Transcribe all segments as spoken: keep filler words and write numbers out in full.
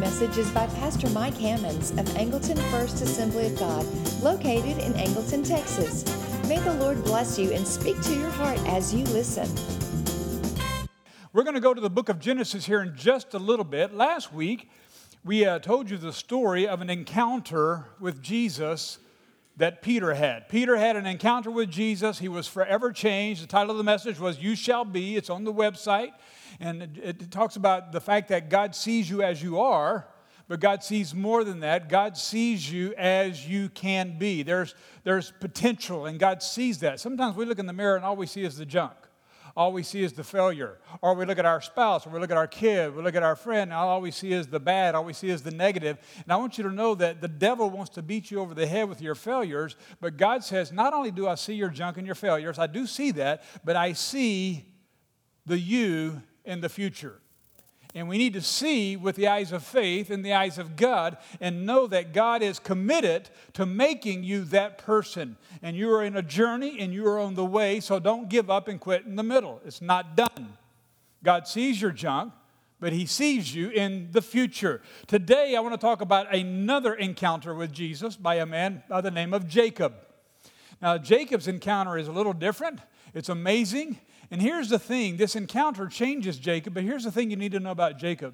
message is by Pastor Mike Hammonds of Angleton First Assembly of God, located in Angleton, Texas. May the Lord bless you and speak to your heart as you listen. We're going to go to the book of Genesis here in just a little bit. Last week, we uh, told you the story of an encounter with Jesus that Peter had. Peter had an encounter with Jesus. He was forever changed. The title of the message was You Shall Be. It's on the website. And it, it talks about the fact that God sees you as you are, but God sees more than that. God sees you as you can be. There's, there's potential, and God sees that. Sometimes we look in the mirror and all we see is the junk. All we see is the failure. Or we look at our spouse, or we look at our kid, we look at our friend, and all we see is the bad, all we see is the negative. And I want you to know that the devil wants to beat you over the head with your failures, but God says, not only do I see your junk and your failures, I do see that, but I see the you in the future. And we need to see with the eyes of faith and the eyes of God and know that God is committed to making you that person. And you are in a journey and you are on the way, so don't give up and quit in the middle. It's not done. God sees your junk, but He sees you in the future. Today, I want to talk about another encounter with Jesus by a man by the name of Jacob. Now, Jacob's encounter is a little different. It's amazing. And here's the thing, this encounter changes Jacob, but here's the thing you need to know about Jacob.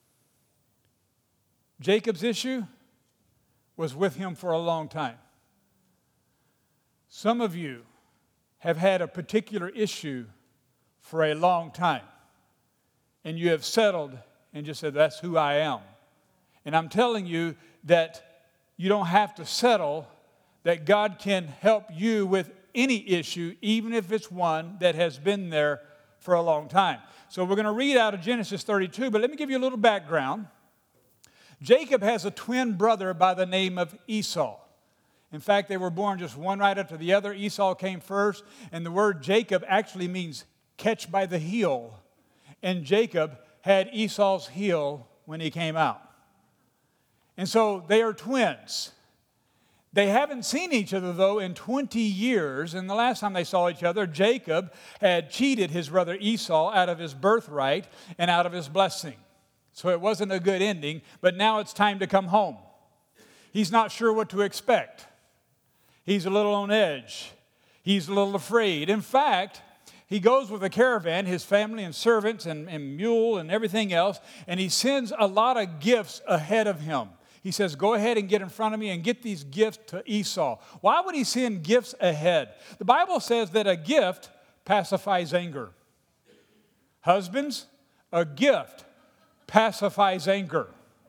Jacob's issue was with him for a long time. Some of you have had a particular issue for a long time, and you have settled and just said, that's who I am. And I'm telling you that you don't have to settle, that God can help you with any issue, even if it's one that has been there for a long time. So we're going to read out of Genesis thirty-two, but let me give you a little background. Jacob has a twin brother by the name of Esau. In fact, they were born just one right after the other. Esau came first, and the word Jacob actually means catch by the heel. And Jacob had Esau's heel when he came out. And so they are twins. They haven't seen each other, though, in twenty years, and the last time they saw each other, Jacob had cheated his brother Esau out of his birthright and out of his blessing. So it wasn't a good ending, but now it's time to come home. He's not sure what to expect. He's a little on edge. He's a little afraid. In fact, he goes with a caravan, his family and servants and, and mule and everything else, and he sends a lot of gifts ahead of him. He says, go ahead and get in front of me and get these gifts to Esau. Why would he send gifts ahead? The Bible says that a gift pacifies anger. Husbands, a gift pacifies anger.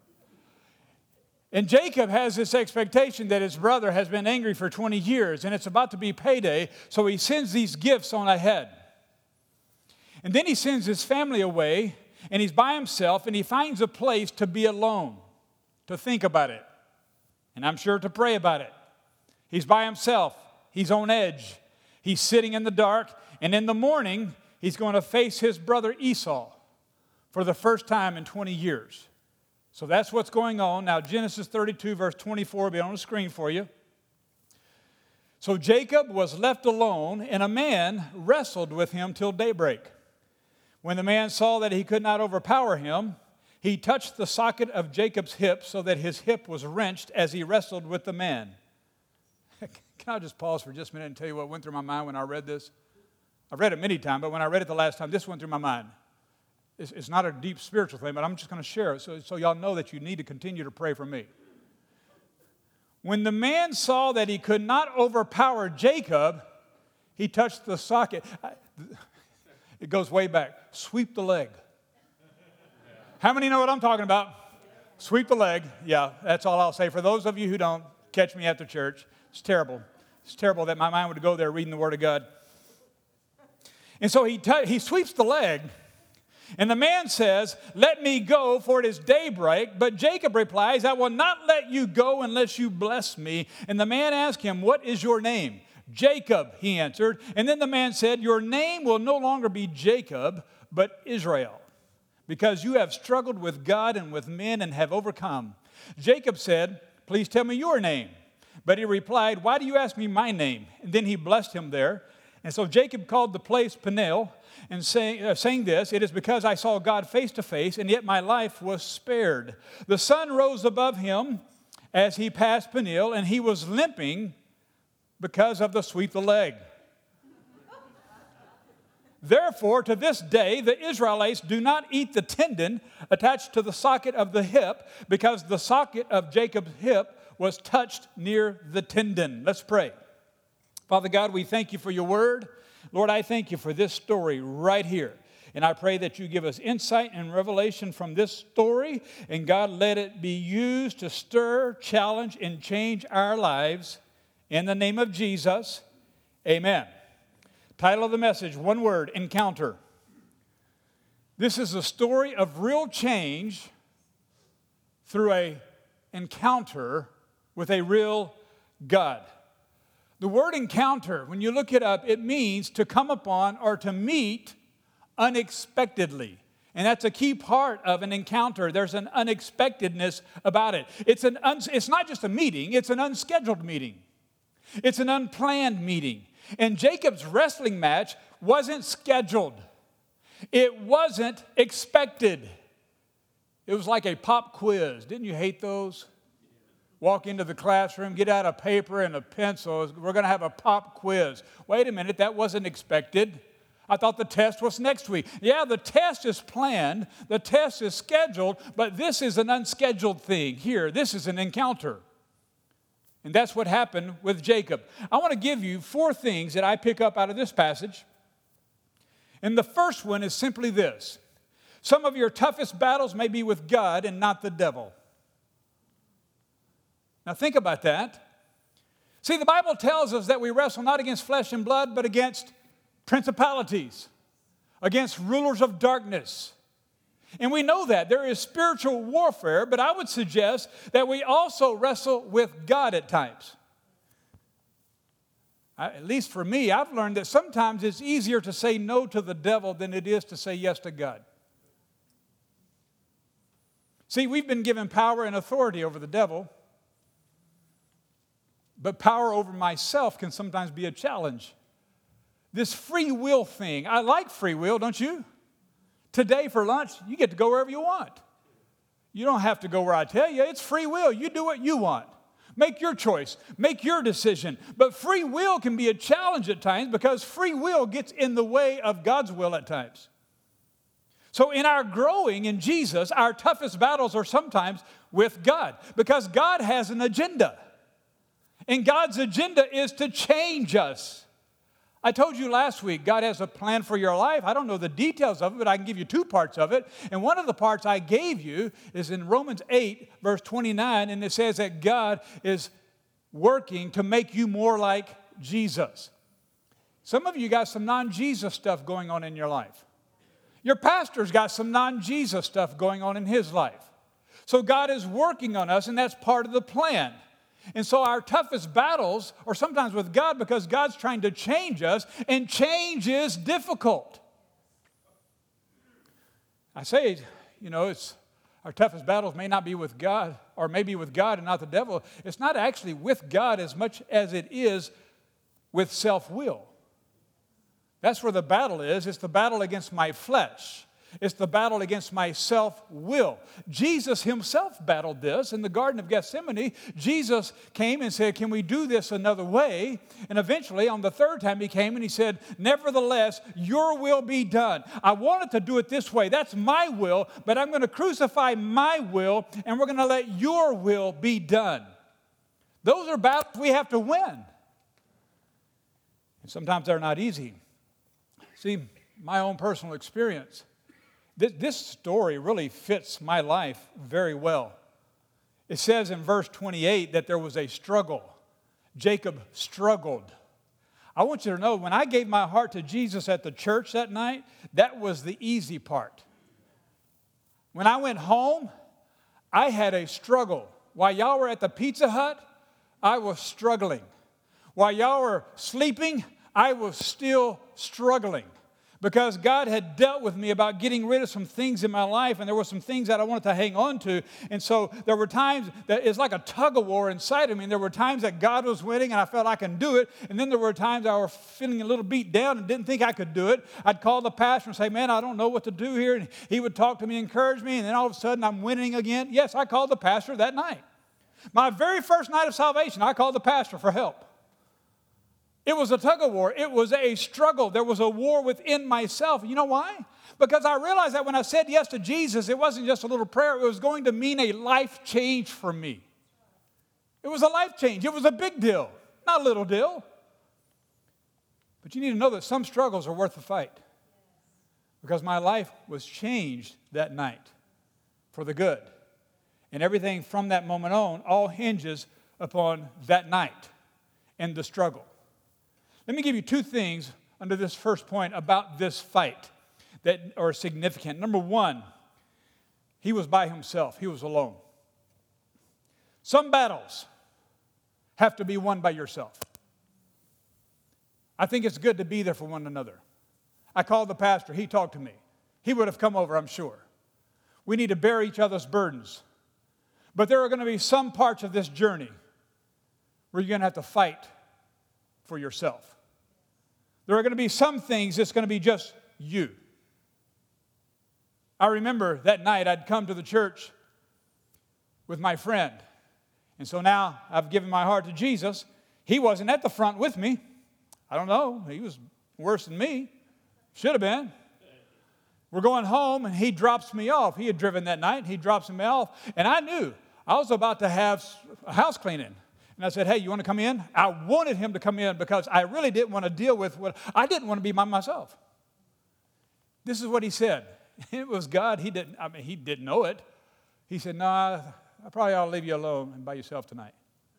And Jacob has this expectation that his brother has been angry for twenty years, and it's about to be payday, so he sends these gifts on ahead. And then he sends his family away, and he's by himself, and he finds a place to be alone, to think about it, and I'm sure to pray about it. He's by himself. He's on edge. He's sitting in the dark, and in the morning, he's going to face his brother Esau for the first time in twenty years. So that's what's going on. Now, Genesis thirty-two, verse twenty-four will be on the screen for you. So Jacob was left alone, and a man wrestled with him till daybreak. When the man saw that he could not overpower him, he touched the socket of Jacob's hip so that his hip was wrenched as he wrestled with the man. Can I just pause for just a minute and tell you what went through my mind when I read this? I've read it many times, but when I read it the last time, this went through my mind. It's, it's not a deep spiritual thing, but I'm just going to share it so, so y'all know that you need to continue to pray for me. When the man saw that he could not overpower Jacob, he touched the socket. It goes way back. Sweep the leg. How many know what I'm talking about? Sweep the leg. Yeah, that's all I'll say. For those of you who don't, catch me after church. It's terrible. It's terrible that my mind would go there reading the Word of God. And so he t- he sweeps the leg, and the man says, let me go, for it is daybreak. But Jacob replies, I will not let you go unless you bless me. And the man asked him, what is your name? Jacob, he answered. And then the man said, your name will no longer be Jacob, but Israel, because you have struggled with God and with men and have overcome. Jacob said, please tell me your name. But he replied, why do you ask me my name? And then he blessed him there. And so Jacob called the place Peniel, and saying, uh, saying this, it is because I saw God face to face, and yet my life was spared. The sun rose above him as he passed Peniel, and he was limping because of the sweep the leg. Therefore, to this day, the Israelites do not eat the tendon attached to the socket of the hip, because the socket of Jacob's hip was touched near the tendon. Let's pray. Father God, we thank you for your word. Lord, I thank you for this story right here. And I pray that you give us insight and revelation from this story. And God, let it be used to stir, challenge, and change our lives. In the name of Jesus, amen. Title of the message, one word, encounter. This is a story of real change through an encounter with a real God. The word encounter, when you look it up, it means to come upon or to meet unexpectedly. And that's a key part of an encounter. There's an unexpectedness about it. It's, an un- it's not just a meeting, it's an unscheduled meeting. It's an unplanned meeting. And Jacob's wrestling match wasn't scheduled. It wasn't expected. It was like a pop quiz. Didn't you hate those? Walk into the classroom, get out a paper and a pencil. We're going to have a pop quiz. Wait a minute, that wasn't expected. I thought the test was next week. Yeah, the test is planned. The test is scheduled, but this is an unscheduled thing. Here, this is an encounter. And that's what happened with Jacob. I want to give you four things that I pick up out of this passage. And the first one is simply this. Some of your toughest battles may be with God and not the devil. Now think about that. See, the Bible tells us that we wrestle not against flesh and blood, but against principalities, against rulers of darkness. And we know that there is spiritual warfare, but I would suggest that we also wrestle with God at times. I, at least for me, I've learned that sometimes it's easier to say no to the devil than it is to say yes to God. See, we've been given power and authority over the devil, but power over myself can sometimes be a challenge. This free will thing, I like free will, don't you? Today for lunch, you get to go wherever you want. You don't have to go where I tell you. It's free will. You do what you want. Make your choice. Make your decision. But free will can be a challenge at times because free will gets in the way of God's will at times. So in our growing in Jesus, our toughest battles are sometimes with God because God has an agenda. And God's agenda is to change us. I told you last week, God has a plan for your life. I don't know the details of it, but I can give you two parts of it. And one of the parts I gave you is in Romans eight, verse twenty-nine, and it says that God is working to make you more like Jesus. Some of you got some non-Jesus stuff going on in your life. Your pastor's got some non-Jesus stuff going on in his life. So God is working on us, and that's part of the plan. And so our toughest battles are sometimes with God because God's trying to change us, and change is difficult. I say, you know, it's our toughest battles may not be with God, or maybe with God and not the devil. It's not actually with God as much as it is with self-will. That's where the battle is. It's the battle against my flesh. It's the battle against my self-will. Jesus himself battled this in the Garden of Gethsemane. Jesus came and said, can we do this another way? And eventually, on the third time, he came and he said, nevertheless, your will be done. I wanted to do it this way. That's my will, but I'm going to crucify my will, and we're going to let your will be done. Those are battles we have to win. And sometimes they're not easy. See, my own personal experience, this story really fits my life very well. It says in verse twenty-eight that there was a struggle. Jacob struggled. I want you to know, when I gave my heart to Jesus at the church that night, that was the easy part. When I went home, I had a struggle. While y'all were at the Pizza Hut, I was struggling. While y'all were sleeping, I was still struggling. because God had dealt with me about getting rid of some things in my life, and there were some things that I wanted to hang on to. And so there were times that it's like a tug of war inside of me. And there were times that God was winning and I felt I can do it. And then there were times I was feeling a little beat down and didn't think I could do it. I'd call the pastor and say, man, I don't know what to do here. And he would talk to me, encourage me, and then all of a sudden I'm winning again. Yes, I called the pastor that night. My very first night of salvation, I called the pastor for help. It was a tug of war. It was a struggle. There was a war within myself. You know why? Because I realized that when I said yes to Jesus, it wasn't just a little prayer. It was going to mean a life change for me. It was a life change. It was a big deal, not a little deal. But you need to know that some struggles are worth the fight. Because my life was changed that night for the good. And everything from that moment on all hinges upon that night and the struggle. Let me give you two things under this first point about this fight that are significant. Number one, he was by himself. He was alone. Some battles have to be won by yourself. I think it's good to be there for one another. I called the pastor. He talked to me. He would have come over, I'm sure. We need to bear each other's burdens. But there are going to be some parts of this journey where you're going to have to fight for yourself. There are going to be some things that's going to be just you. I remember that night I'd come to the church with my friend. And so now I've given my heart to Jesus. He wasn't at the front with me. I don't know. He was worse than me. Should have been. We're going home and he drops me off. He had driven that night. He drops me off. And I knew I was about to have a house cleaning. And I said, hey, you want to come in? I wanted him to come in because I really didn't want to deal with what, I didn't want to be by myself. This is what he said. It was God. He didn't, I mean, he didn't know it. He said, no, I, I probably ought to leave you alone and by yourself tonight.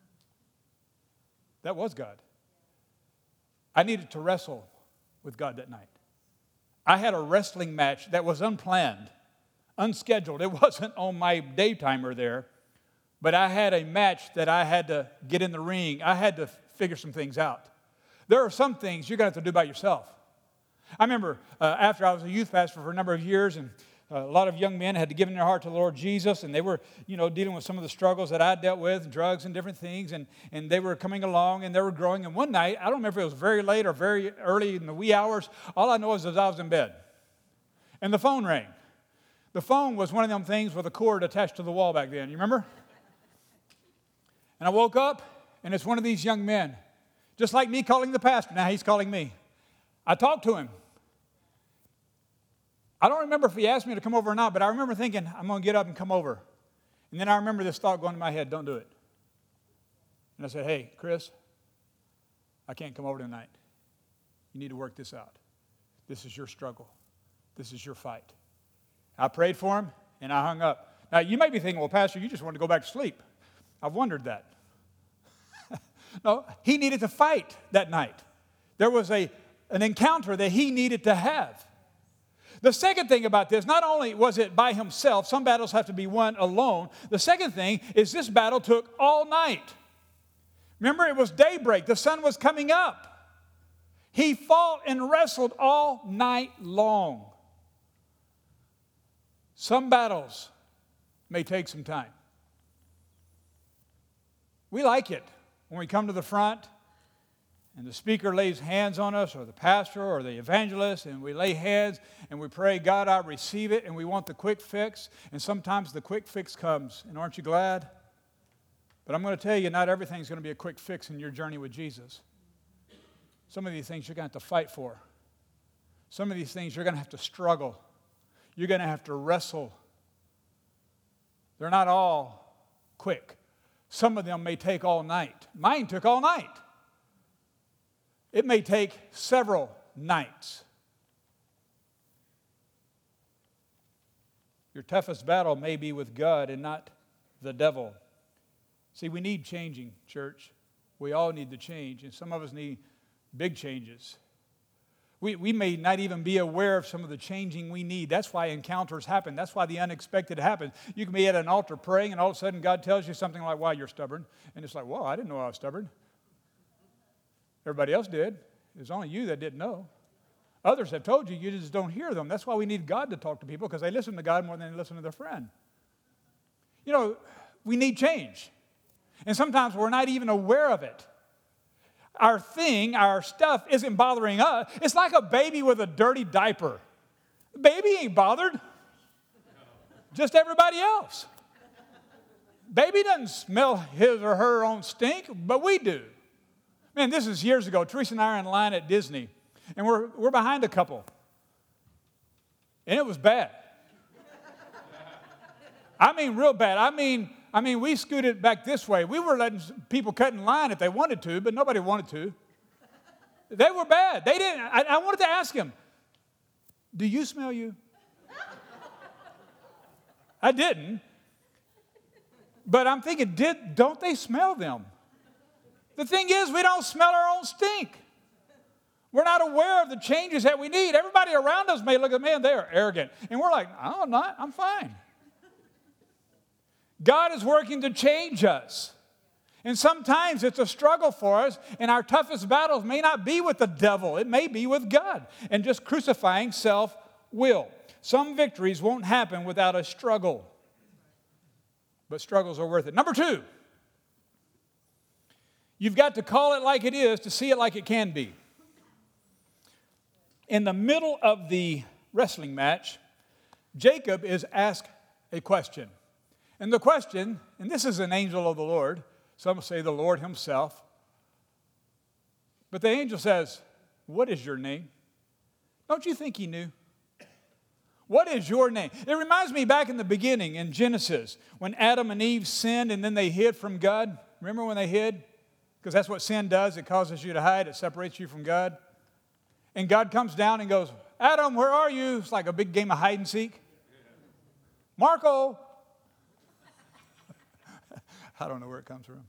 That was God. I needed to wrestle with God that night. I had a wrestling match that was unplanned, unscheduled. It wasn't on my day timer there. But I had a match that I had to get in the ring. I had to figure some things out. There are some things you're going to have to do by yourself. I remember uh, after I was a youth pastor for a number of years, and uh, a lot of young men had to give their heart to the Lord Jesus, and they were, you know, dealing with some of the struggles that I dealt with, drugs and different things, and, and they were coming along, and they were growing. And one night, I don't remember if it was very late or very early in the wee hours, all I know is that I was in bed. And the phone rang. The phone was one of them things with a cord attached to the wall back then. You remember? And I woke up, and it's one of these young men, just like me calling the pastor. Now he's calling me. I talked to him. I don't remember if he asked me to come over or not, but I remember thinking, I'm going to get up and come over. And then I remember this thought going to my head, don't do it. And I said, hey, Chris, I can't come over tonight. You need to work this out. This is your struggle. This is your fight. I prayed for him, and I hung up. Now, you may be thinking, well, Pastor, you just wanted to go back to sleep. I've wondered that. No, he needed to fight that night. There was a, an encounter that he needed to have. The second thing about this, not only was it by himself, some battles have to be won alone. The second thing is this battle took all night. Remember, it was daybreak. The sun was coming up. He fought and wrestled all night long. Some battles may take some time. We like it when we come to the front and the speaker lays hands on us, or the pastor or the evangelist, and we lay hands and we pray, God, I receive it, and we want the quick fix. And sometimes the quick fix comes, and aren't you glad? But I'm going to tell you, not everything's going to be a quick fix in your journey with Jesus. Some of these things you're going to have to fight for. Some of these things you're going to have to struggle. You're going to have to wrestle. They're not all quick. Some of them may take all night. Mine took all night. It may take several nights. Your toughest battle may be with God and not the devil. See, we need changing, church. We all need to change, and some of us need big changes. We, we may not even be aware of some of the changing we need. That's why encounters happen. That's why the unexpected happens. You can be at an altar praying, and all of a sudden God tells you something like, wow, you're stubborn. And it's like, whoa, I didn't know I was stubborn. Everybody else did. It was only you that didn't know. Others have told you, you just don't hear them. That's why we need God to talk to people, because they listen to God more than they listen to their friend. You know, we need change. And sometimes we're not even aware of it. Our thing, our stuff isn't bothering us. It's like a baby with a dirty diaper. The baby ain't bothered. Just everybody else. Baby doesn't smell his or her own stink, but we do. Man, this is years ago. Teresa and I are in line at Disney, and we're, we're behind a couple. And it was bad. I mean, real bad. I mean, I mean, we scooted back this way. We were letting people cut in line if they wanted to, but nobody wanted to. They were bad. They didn't. I, I wanted to ask him, do you smell you? I didn't. But I'm thinking, did, don't they smell them? The thing is, we don't smell our own stink. We're not aware of the changes that we need. Everybody around us may look at, man, they are arrogant. And we're like, I'm not, I'm fine. God is working to change us. And sometimes it's a struggle for us, and our toughest battles may not be with the devil. It may be with God and just crucifying self-will. Some victories won't happen without a struggle. But struggles are worth it. Number two, you've got to call it like it is to see it like it can be. In the middle of the wrestling match, Jacob is asked a question. And the question, and this is an angel of the Lord, some say the Lord himself, but the angel says, what is your name? Don't you think he knew? What is your name? It reminds me back in the beginning in Genesis when Adam and Eve sinned and then they hid from God. Remember when they hid? Because that's what sin does. It causes you to hide. It separates you from God. And God comes down and goes, Adam, where are you? It's like a big game of hide and seek. Marco. I don't know where it comes from.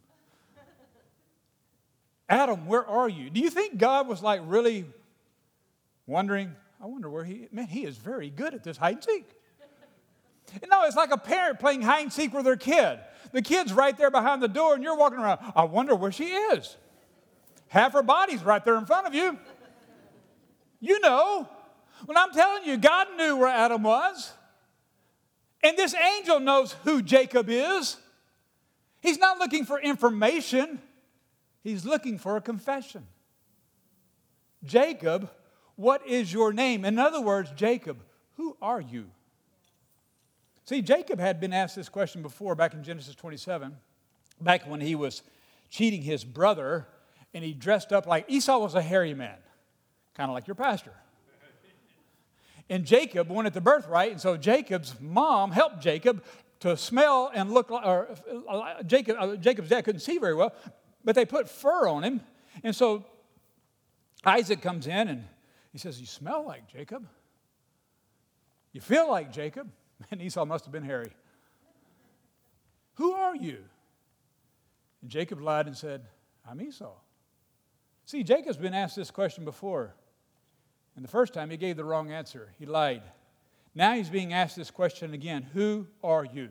Adam, where are you? Do you think God was like really wondering, I wonder where he, man, he is very good at this hide and seek. No, it's like a parent playing hide and seek with their kid. The kid's right there behind the door and you're walking around, I wonder where she is. Half her body's right there in front of you. You know. Well, I'm telling you, God knew where Adam was. And this angel knows who Jacob is. He's not looking for information. He's looking for a confession. Jacob, what is your name? In other words, Jacob, who are you? See, Jacob had been asked this question before back in Genesis twenty-seven, back when he was cheating his brother, and he dressed up like Esau was a hairy man, kind of like your pastor. And Jacob wanted the birthright, and so Jacob's mom helped Jacob to smell and look like, or uh, Jacob, uh, Jacob's dad couldn't see very well, but they put fur on him. And so Isaac comes in and he says, you smell like Jacob. You feel like Jacob. And Esau must have been hairy. Who are you? And Jacob lied and said, I'm Esau. See, Jacob's been asked this question before. And the first time he gave the wrong answer. He lied. Now he's being asked this question again. Who are you?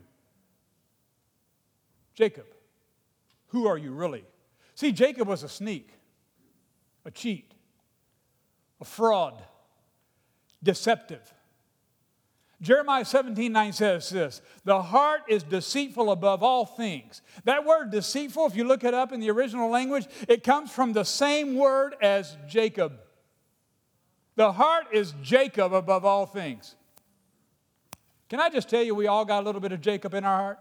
Jacob, who are you really? See, Jacob was a sneak, a cheat, a fraud, deceptive. Jeremiah seventeen nine says this, the heart is deceitful above all things. That word deceitful, if you look it up in the original language, it comes from the same word as Jacob. The heart is Jacob above all things. Can I just tell you, we all got a little bit of Jacob in our heart?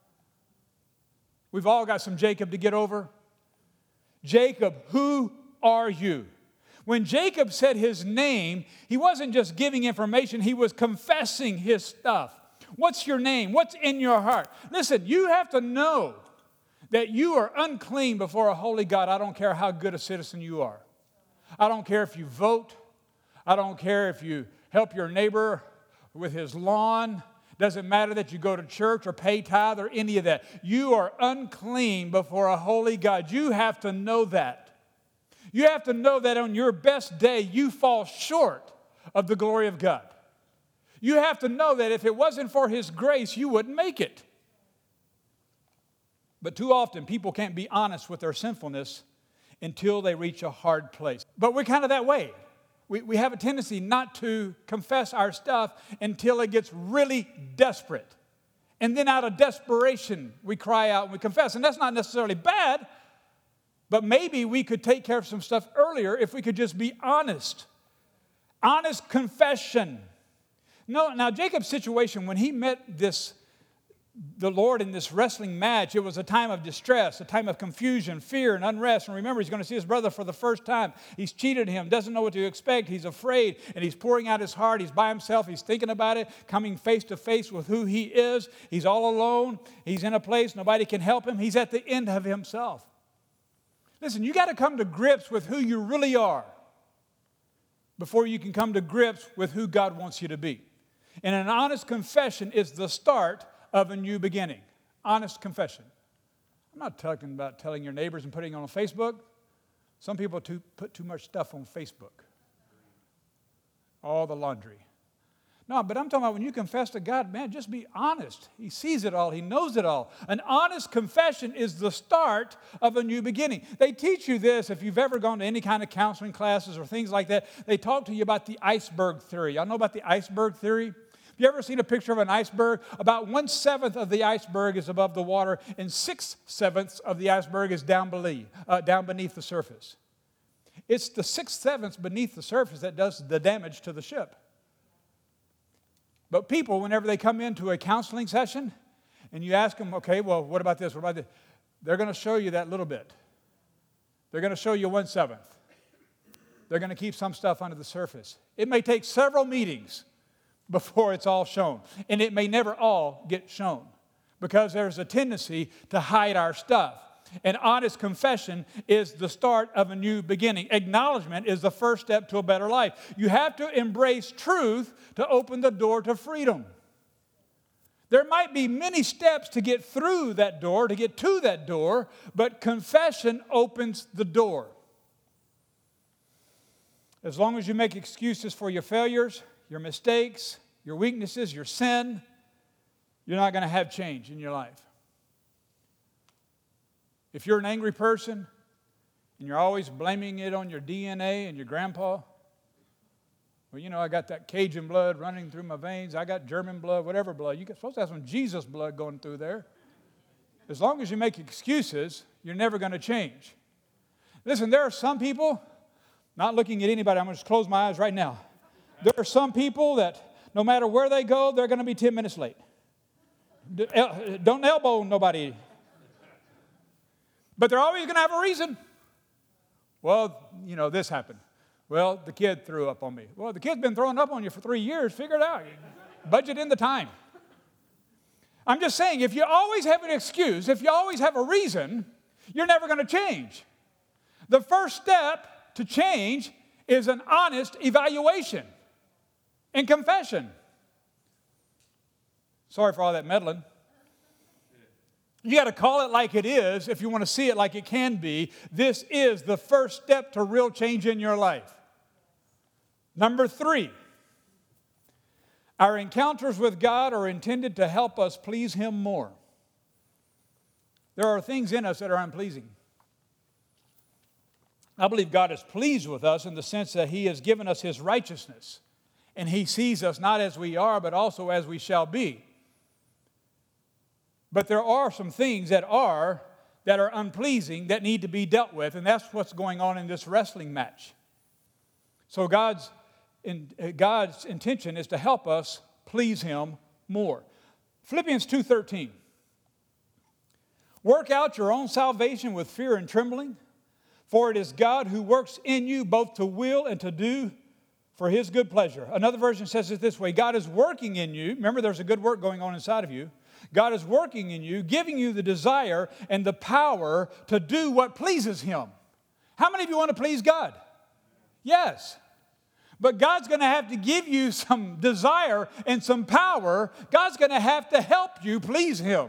We've all got some Jacob to get over. Jacob, who are you? When Jacob said his name, he wasn't just giving information, he was confessing his stuff. What's your name? What's in your heart? Listen, you have to know that you are unclean before a holy God. I don't care how good a citizen you are. I don't care if you vote. I don't care if you help your neighbor with his lawn. Doesn't matter that you go to church or pay tithe or any of that. You are unclean before a holy God. You have to know that. You have to know that on your best day, you fall short of the glory of God. You have to know that if it wasn't for His grace, you wouldn't make it. But too often, people can't be honest with their sinfulness until they reach a hard place. But we're kind of that way. We, we have a tendency not to confess our stuff until it gets really desperate. And then out of desperation, we cry out and we confess. And that's not necessarily bad, but maybe we could take care of some stuff earlier if we could just be honest. Honest confession. No, now Jacob's situation, when he met this, the Lord in this wrestling match, it was a time of distress, a time of confusion, fear, and unrest. And remember, he's going to see his brother for the first time. He's cheated him, doesn't know what to expect. He's afraid, and he's pouring out his heart. He's by himself. He's thinking about it, coming face to face with who he is. He's all alone. He's in a place nobody can help him. He's at the end of himself. Listen, you got to come to grips with who you really are before you can come to grips with who God wants you to be. And an honest confession is the start of a new beginning. Honest confession. I'm not talking about telling your neighbors and putting it on Facebook. Some people too, put too much stuff on Facebook. All the laundry. No, but I'm talking about when you confess to God, man, just be honest. He sees it all. He knows it all. An honest confession is the start of a new beginning. They teach you this if you've ever gone to any kind of counseling classes or things like that. They talk to you about the iceberg theory. Y'all know about the iceberg theory? Have you ever seen a picture of an iceberg? About one-seventh of the iceberg is above the water, and six-sevenths of the iceberg is down beneath, uh, down beneath the surface. It's the six-sevenths beneath the surface that does the damage to the ship. But people, whenever they come into a counseling session, and you ask them, okay, well, what about this, what about this? They're going to show you that little bit. They're going to show you one-seventh. They're going to keep some stuff under the surface. It may take several meetings before it's all shown. And it may never all get shown because there's a tendency to hide our stuff. And honest confession is the start of a new beginning. Acknowledgement is the first step to a better life. You have to embrace truth to open the door to freedom. There might be many steps to get through that door, to get to that door, but confession opens the door. As long as you make excuses for your failures, your mistakes, your weaknesses, your sin, you're not going to have change in your life. If you're an angry person and you're always blaming it on your D N A and your grandpa, well, you know, I got that Cajun blood running through my veins. I got German blood, whatever blood. You're supposed to have some Jesus blood going through there. As long as you make excuses, you're never going to change. Listen, there are some people, not looking at anybody, I'm going to just close my eyes right now. There are some people that no matter where they go, they're going to be ten minutes late. Don't elbow nobody. But they're always going to have a reason. Well, you know, this happened. Well, the kid threw up on me. Well, the kid's been throwing up on you for three years. Figure it out. Budget in the time. I'm just saying, if you always have an excuse, if you always have a reason, you're never going to change. The first step to change is an honest evaluation and confession. Sorry for all that meddling. You got to call it like it is if you want to see it like it can be. This is the first step to real change in your life. Number three, our encounters with God are intended to help us please Him more. There are things in us that are unpleasing. I believe God is pleased with us in the sense that He has given us His righteousness. And He sees us not as we are, but also as we shall be. But there are some things that are, that are unpleasing that need to be dealt with, and that's what's going on in this wrestling match. So God's, in, God's intention is to help us please Him more. Philippians two thirteen. Work out your own salvation with fear and trembling, for it is God who works in you both to will and to do for His good pleasure. Another version says it this way: God is working in you. Remember, there's a good work going on inside of you. God is working in you, giving you the desire and the power to do what pleases Him. How many of you want to please God? Yes. But God's going to have to give you some desire and some power. God's going to have to help you please Him.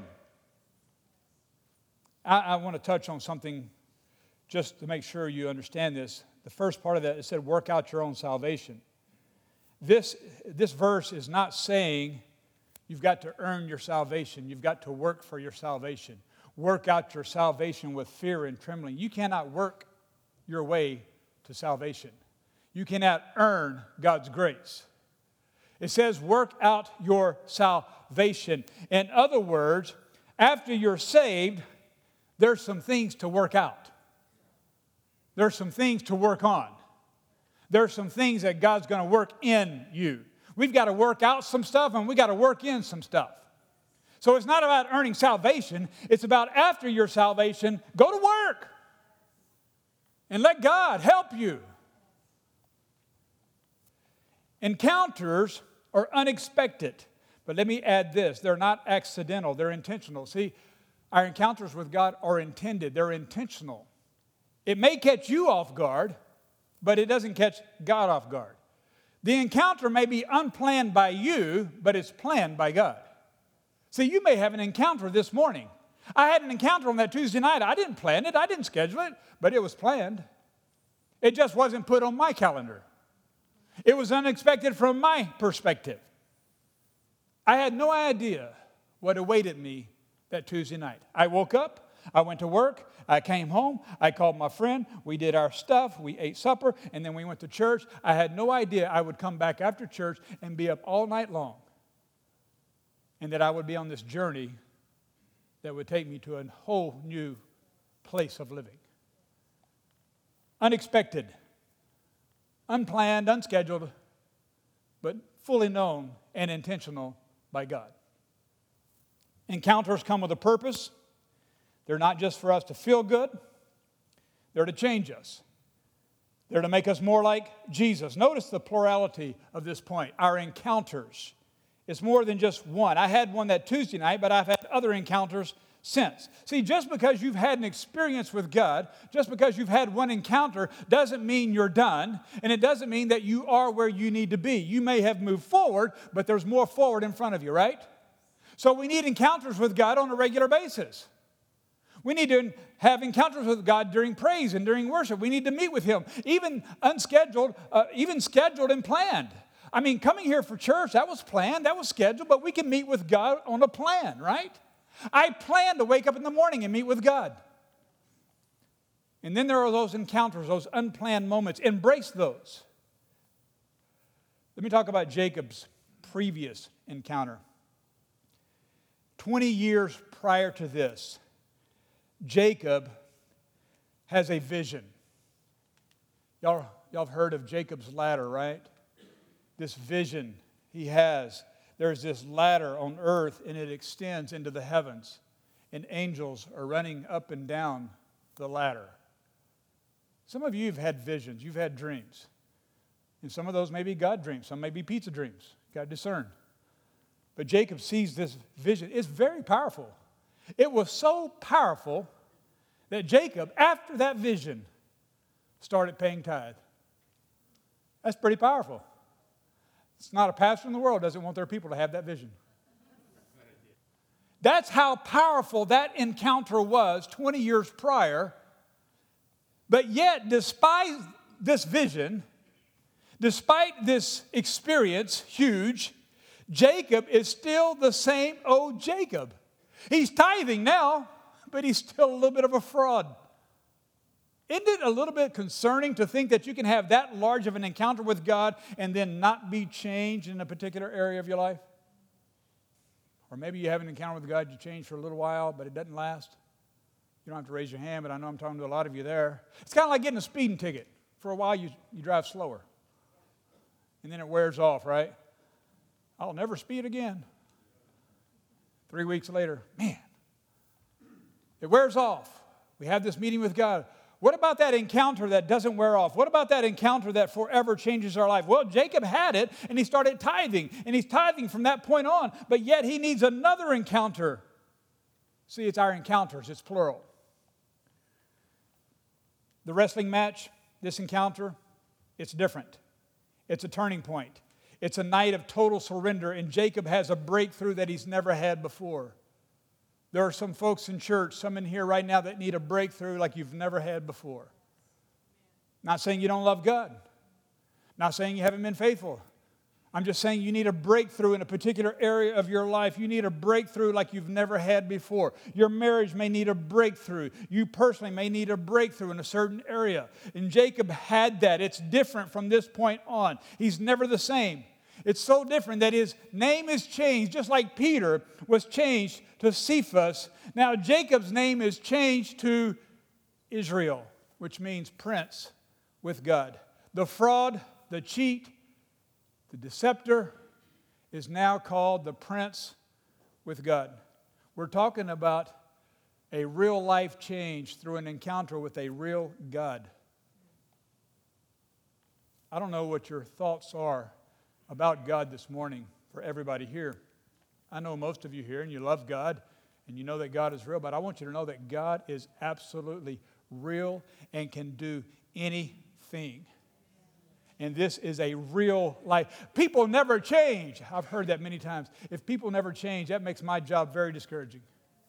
I, I want to touch on something just to make sure you understand this. The first part of that, it said, work out your own salvation. This, this verse is not saying you've got to earn your salvation. You've got to work for your salvation. Work out your salvation with fear and trembling. You cannot work your way to salvation. You cannot earn God's grace. It says, work out your salvation. In other words, after you're saved, there's some things to work out. There's some things to work on. There's some things that God's going to work in you. We've got to work out some stuff and we've got to work in some stuff. So it's not about earning salvation. It's about after your salvation, go to work and let God help you. Encounters are unexpected. But let me add this. They're not accidental. They're intentional. See, our encounters with God are intended. They're intentional. It may catch you off guard, but it doesn't catch God off guard. The encounter may be unplanned by you, but it's planned by God. See, you may have an encounter this morning. I had an encounter on that Tuesday night. I didn't plan it. I didn't schedule it, but it was planned. It just wasn't put on my calendar. It was unexpected from my perspective. I had no idea what awaited me that Tuesday night. I woke up. I went to work, I came home, I called my friend, we did our stuff, we ate supper, and then we went to church. I had no idea I would come back after church and be up all night long, and that I would be on this journey that would take me to a whole new place of living. Unexpected, unplanned, unscheduled, but fully known and intentional by God. Encounters come with a purpose. They're not just for us to feel good. They're to change us. They're to make us more like Jesus. Notice the plurality of this point. Our encounters. It's more than just one. I had one that Tuesday night, but I've had other encounters since. See, just because you've had an experience with God, just because you've had one encounter, doesn't mean you're done, and it doesn't mean that you are where you need to be. You may have moved forward, but there's more forward in front of you, right? So we need encounters with God on a regular basis. We need to have encounters with God during praise and during worship. We need to meet with Him, even unscheduled, uh, even scheduled and planned. I mean, coming here for church, that was planned, that was scheduled, but we can meet with God on a plan, right? I plan to wake up in the morning and meet with God. And then there are those encounters, those unplanned moments. Embrace those. Let me talk about Jacob's previous encounter. Twenty years prior to this, Jacob has a vision. Y'all, y'all have heard of Jacob's ladder, right? This vision he has. There's this ladder on earth, and it extends into the heavens. And angels are running up and down the ladder. Some of you have had visions. You've had dreams. And some of those may be God dreams. Some may be pizza dreams. You've got to discern. But Jacob sees this vision. It's very powerful. It was so powerful that Jacob, after that vision, started paying tithe. That's pretty powerful. It's not a pastor in the world doesn't want their people to have that vision. That's how powerful that encounter was twenty years prior. But yet, despite this vision, despite this experience, huge, Jacob is still the same old Jacob. He's tithing now, but he's still a little bit of a fraud. Isn't it a little bit concerning to think that you can have that large of an encounter with God and then not be changed in a particular area of your life? Or maybe you have an encounter with God, you change for a little while, but it doesn't last. You don't have to raise your hand, but I know I'm talking to a lot of you there. It's kind of like getting a speeding ticket. For a while, you, you drive slower. And then it wears off, right? I'll never speed again. Three weeks later, man, it wears off. We have this meeting with God. What about that encounter that doesn't wear off? What about that encounter that forever changes our life? Well, Jacob had it, and he started tithing, and he's tithing from that point on, but yet he needs another encounter. See, it's our encounters. It's plural. The wrestling match, this encounter, it's different. It's a turning point. It's a night of total surrender, and Jacob has a breakthrough that he's never had before. There are some folks in church, some in here right now that need a breakthrough like you've never had before. Not saying you don't love God. Not saying you haven't been faithful. I'm just saying you need a breakthrough in a particular area of your life. You need a breakthrough like you've never had before. Your marriage may need a breakthrough. You personally may need a breakthrough in a certain area. And Jacob had that. It's different from this point on. He's never the same. It's so different that his name is changed, just like Peter was changed to Cephas. Now Jacob's name is changed to Israel, which means prince with God. The fraud, the cheat, the deceptor is now called the prince with God. We're talking about a real life change through an encounter with a real God. I don't know what your thoughts are about God this morning for everybody here. I know most of you here and you love God and you know that God is real, but I want you to know that God is absolutely real and can do anything. And this is a real life. People never change. I've heard that many times. If people never change, that makes my job very discouraging.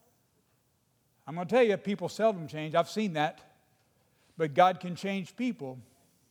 I'm going to tell you, people seldom change. I've seen that. But God can change people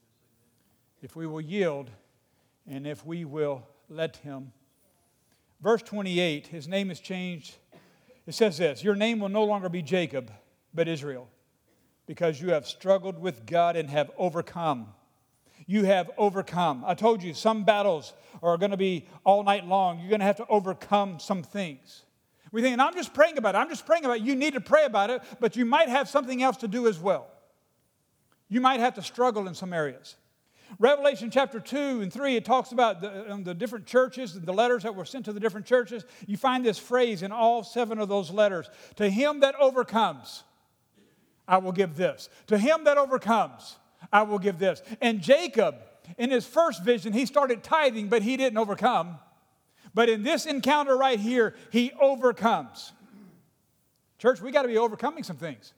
if we will yield and if we will let Him. Verse twenty-eight, his name is changed. It says this, your name will no longer be Jacob, but Israel, because you have struggled with God and have overcome. You have overcome. I told you some battles are going to be all night long. You're going to have to overcome some things. We think, and I'm just praying about it. I'm just praying about it. You need to pray about it, but you might have something else to do as well. You might have to struggle in some areas. Revelation chapter two and three, it talks about the, um, the different churches, the letters that were sent to the different churches. You find this phrase in all seven of those letters. To him that overcomes, I will give this. To him that overcomes, I will give this. And Jacob, in his first vision, he started tithing, but he didn't overcome. But in this encounter right here, he overcomes. Church, we got to be overcoming some things.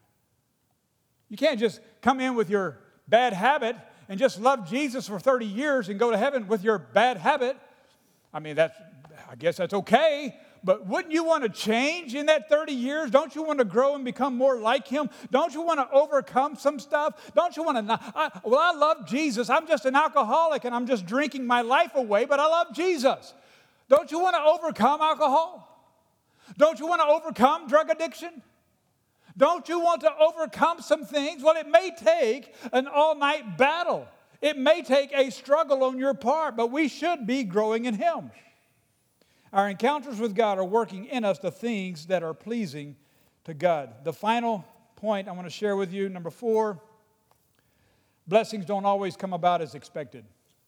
You can't just come in with your bad habit and just love Jesus for thirty years and go to heaven with your bad habit. I mean, that's, I guess that's okay. But wouldn't you want to change in that thirty years? Don't you want to grow and become more like Him? Don't you want to overcome some stuff? Don't you want to not? I, well, I love Jesus. I'm just an alcoholic and I'm just drinking my life away, but I love Jesus. Don't you want to overcome alcohol? Don't you want to overcome drug addiction? Don't you want to overcome some things? Well, it may take an all-night battle. It may take a struggle on your part, but we should be growing in Him. Our encounters with God are working in us the things that are pleasing to God. The final point I want to share with you, number four, blessings don't always come about as expected.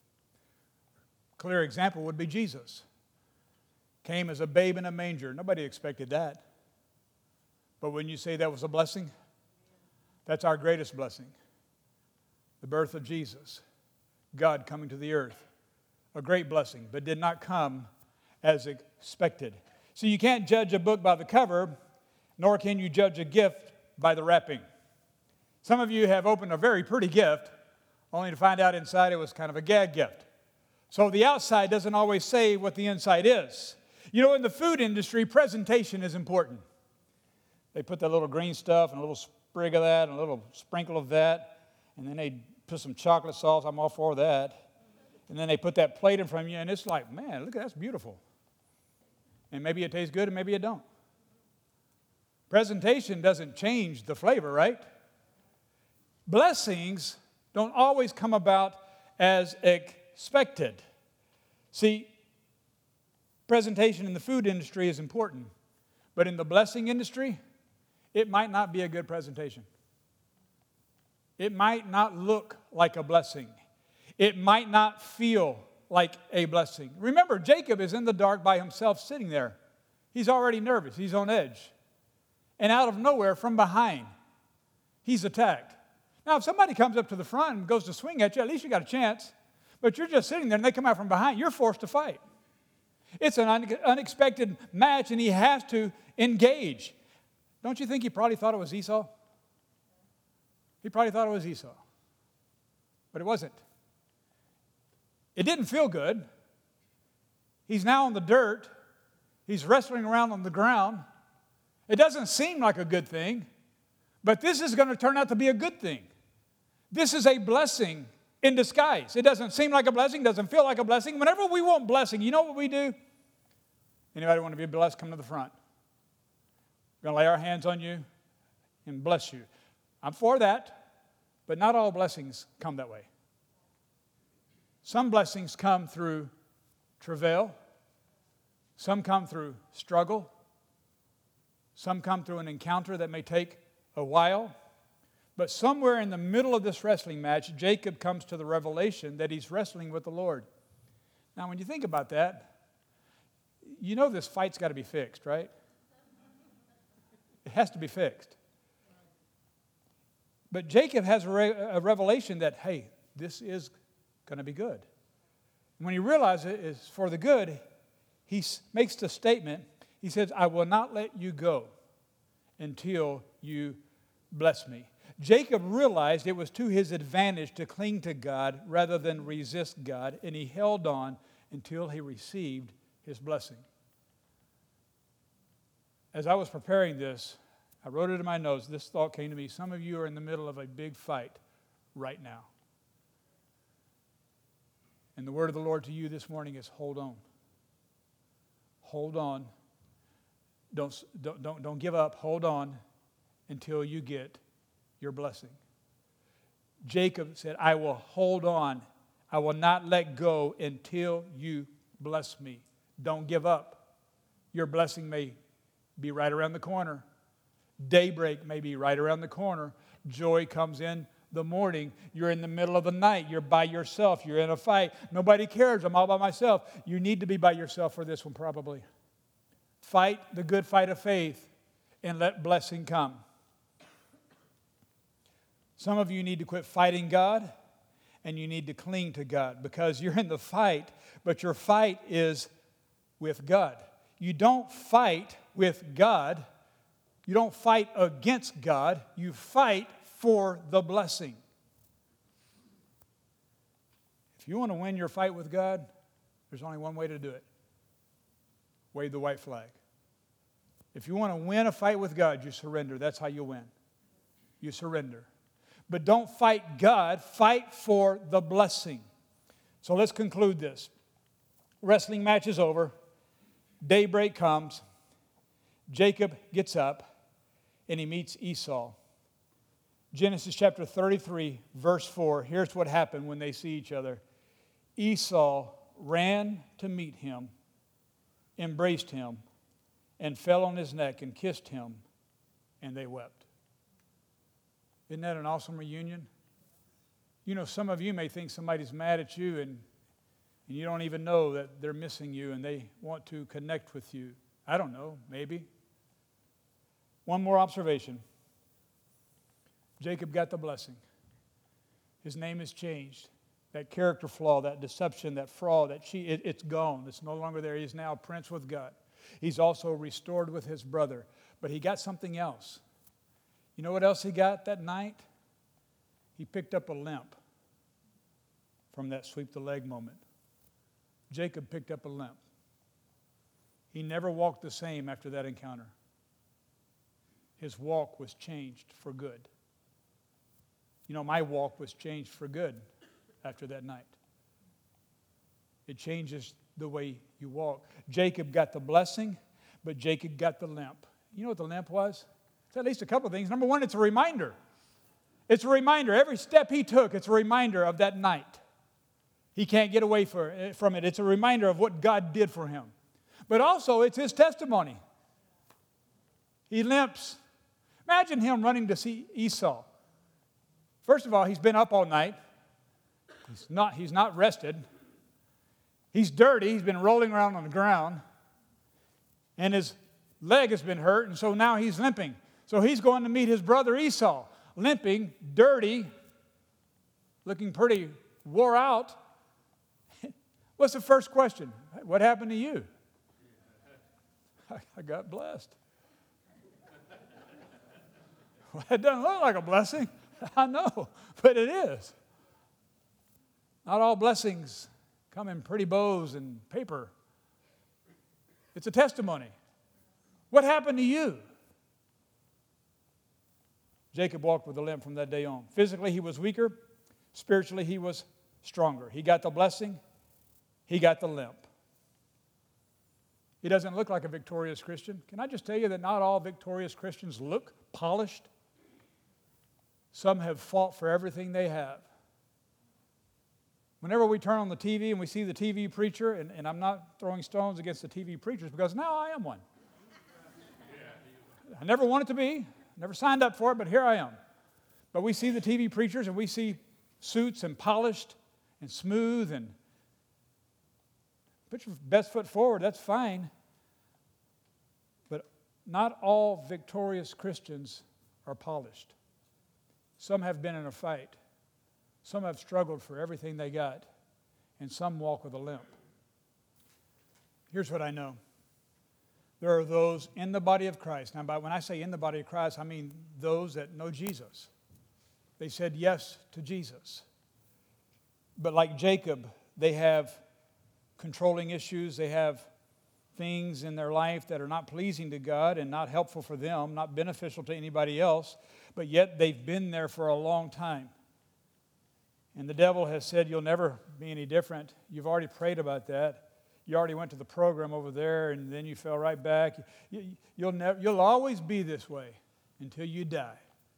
A clear example would be Jesus. Came as a babe in a manger. Nobody expected that. But when you say that was a blessing, that's our greatest blessing. The birth of Jesus, God coming to the earth, a great blessing, but did not come as expected. So you can't judge a book by the cover, nor can you judge a gift by the wrapping. Some of you have opened a very pretty gift, only to find out inside it was kind of a gag gift. So the outside doesn't always say what the inside is. You know, in the food industry, presentation is important. They put that little green stuff and a little sprig of that and a little sprinkle of that, and then they put some chocolate sauce. I'm all for that. And then they put that plate in front of you, and it's like, man, look, that's beautiful. And maybe it tastes good, and maybe it don't. Presentation doesn't change the flavor, right? Blessings don't always come about as expected. See, presentation in the food industry is important, but in the blessing industry, it might not be a good presentation. It might not look like a blessing. It might not feel like a blessing. Remember, Jacob is in the dark by himself sitting there. He's already nervous. He's on edge. And out of nowhere, from behind, he's attacked. Now, if somebody comes up to the front and goes to swing at you, at least you got a chance. But you're just sitting there and they come out from behind. You're forced to fight. It's an un- unexpected match, and he has to engage. Don't you think he probably thought it was Esau? He probably thought it was Esau. But it wasn't. It didn't feel good. He's now in the dirt. He's wrestling around on the ground. It doesn't seem like a good thing, but this is going to turn out to be a good thing. This is a blessing in disguise. It doesn't seem like a blessing, doesn't feel like a blessing. Whenever we want blessing, you know what we do? Anybody want to be blessed, come to the front. We're going to lay our hands on you and bless you. I'm for that, but not all blessings come that way. Some blessings come through travail. Some come through struggle. Some come through an encounter that may take a while. But somewhere in the middle of this wrestling match, Jacob comes to the revelation that he's wrestling with the Lord. Now, when you think about that, you know this fight's got to be fixed, right? It has to be fixed. But Jacob has a, re- a revelation that, hey, this is going to be good. And when he realizes it is for the good, he s- makes the statement. He says, I will not let you go until you bless me. Jacob realized it was to his advantage to cling to God rather than resist God, and he held on until he received his blessing. As I was preparing this, I wrote it in my notes. This thought came to me. Some of you are in the middle of a big fight right now. And the word of the Lord to you this morning is hold on. Hold on. Don't, don't, don't, don't give up. Hold on until you get your blessing. Jacob said, I will hold on. I will not let go until you bless me. Don't give up. Your blessing may be right around the corner. Daybreak may be right around the corner. Joy comes in the morning. You're in the middle of the night. You're by yourself. You're in a fight. Nobody cares. I'm all by myself. You need to be by yourself for this one probably. Fight the good fight of faith and let blessing come. Some of you need to quit fighting God and you need to cling to God because you're in the fight, but your fight is with God. You don't fight with God. You don't fight against God. You fight for the blessing. If you want to win your fight with God, there's only one way to do it. Wave the white flag. If you want to win a fight with God, you surrender. That's how you win. You surrender. But don't fight God. Fight for the blessing. So let's conclude this. Wrestling match is over. Daybreak comes. Jacob gets up and he meets Esau. Genesis chapter thirty-three, verse four. Here's what happened when they see each other. Esau ran to meet him, embraced him, and fell on his neck and kissed him, and they wept. Isn't that an awesome reunion? You know, some of you may think somebody's mad at you and, and you don't even know that they're missing you and they want to connect with you. I don't know, maybe. One more observation. Jacob got the blessing. His name is changed. That character flaw, that deception, that fraud, that she, it, it's gone. It's no longer there. He's now a prince with God. He's also restored with his brother. But he got something else. You know what else he got that night? He picked up a limp from that sweep the leg moment. Jacob picked up a limp. He never walked the same after that encounter. His walk was changed for good. You know, my walk was changed for good after that night. It changes the way you walk. Jacob got the blessing, but Jacob got the limp. You know what the limp was? It's at least a couple of things. Number one, it's a reminder. It's a reminder. Every step he took, it's a reminder of that night. He can't get away from it. It's a reminder of what God did for him. But also, it's his testimony. He limps. Imagine him running to see Esau. First of all, he's been up all night. He's not, he's not rested. He's dirty. He's been rolling around on the ground. And his leg has been hurt, and so now he's limping. So he's going to meet his brother Esau, limping, dirty, looking pretty wore out. What's the first question? What happened to you? I got blessed. Well, it doesn't look like a blessing. I know, but it is. Not all blessings come in pretty bows and paper. It's a testimony. What happened to you? Jacob walked with a limp from that day on. Physically, he was weaker. Spiritually, he was stronger. He got the blessing. He got the limp. He doesn't look like a victorious Christian. Can I just tell you that not all victorious Christians look polished? Some have fought for everything they have. Whenever we turn on the T V and we see the T V preacher, and, and I'm not throwing stones against the T V preachers because now I am one. I never wanted to be, never signed up for it, but here I am. But we see the T V preachers and we see suits and polished and smooth and put your best foot forward, that's fine. But not all victorious Christians are polished. Some have been in a fight. Some have struggled for everything they got. And some walk with a limp. Here's what I know. There are those in the body of Christ. Now, by when I say in the body of Christ, I mean those that know Jesus. They said yes to Jesus. But like Jacob, they have controlling issues. They have things in their life that are not pleasing to God and not helpful for them, not beneficial to anybody else, but yet they've been there for a long time. And the devil has said, you'll never be any different. You've already prayed about that. You already went to the program over there, and then you fell right back. You, you'll, never, you'll always be this way until you die.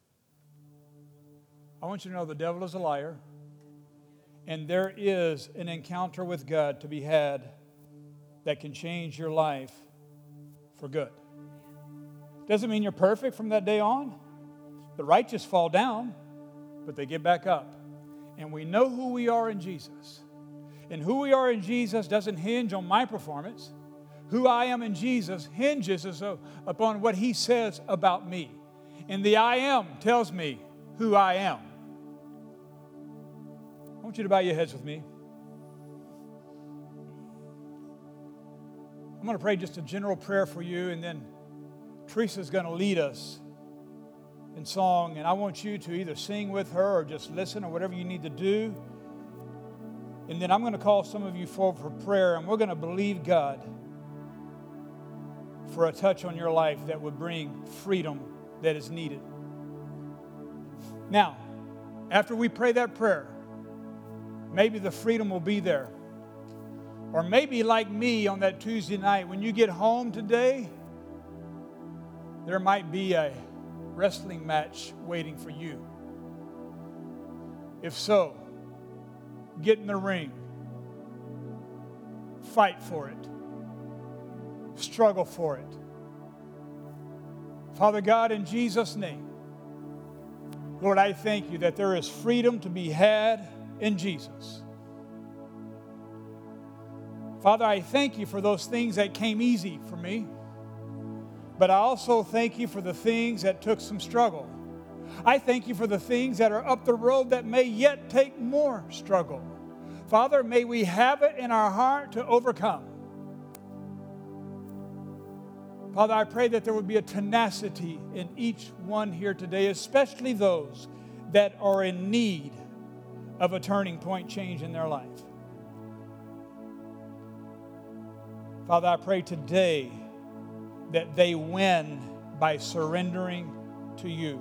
I want you to know the devil is a liar. And there is an encounter with God to be had that can change your life for good. Doesn't mean you're perfect from that day on. The righteous fall down, but they get back up. And we know who we are in Jesus. And who we are in Jesus doesn't hinge on my performance. Who I am in Jesus hinges upon what He says about me. And the I am tells me who I am. I want you to bow your heads with me. I'm going to pray just a general prayer for you, and then Teresa's going to lead us in song, and I want you to either sing with her or just listen or whatever you need to do. And then I'm going to call some of you forward for prayer, and we're going to believe God for a touch on your life that would bring freedom that is needed. Now, after we pray that prayer, maybe the freedom will be there. Or maybe like me on that Tuesday night, when you get home today, there might be a wrestling match waiting for you. If so, get in the ring. Fight for it. Struggle for it. Father God, in Jesus' name, Lord, I thank you that there is freedom to be had in Jesus. Father, I thank you for those things that came easy for me, but I also thank you for the things that took some struggle. I thank you for the things that are up the road that may yet take more struggle. Father, may we have it in our heart to overcome. Father, I pray that there would be a tenacity in each one here today, especially those that are in need of a turning point change in their life. Father, I pray today that they win by surrendering to you.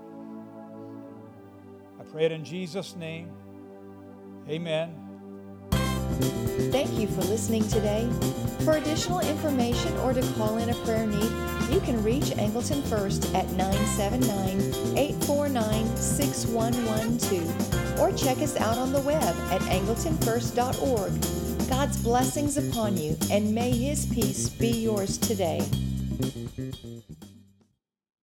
I pray it in Jesus' name. Amen. Thank you for listening today. For additional information or to call in a prayer need, you can reach Angleton First at nine seven nine, eight four nine, six one one two or check us out on the web at angleton first dot org. God's blessings upon you, and may His peace be yours today.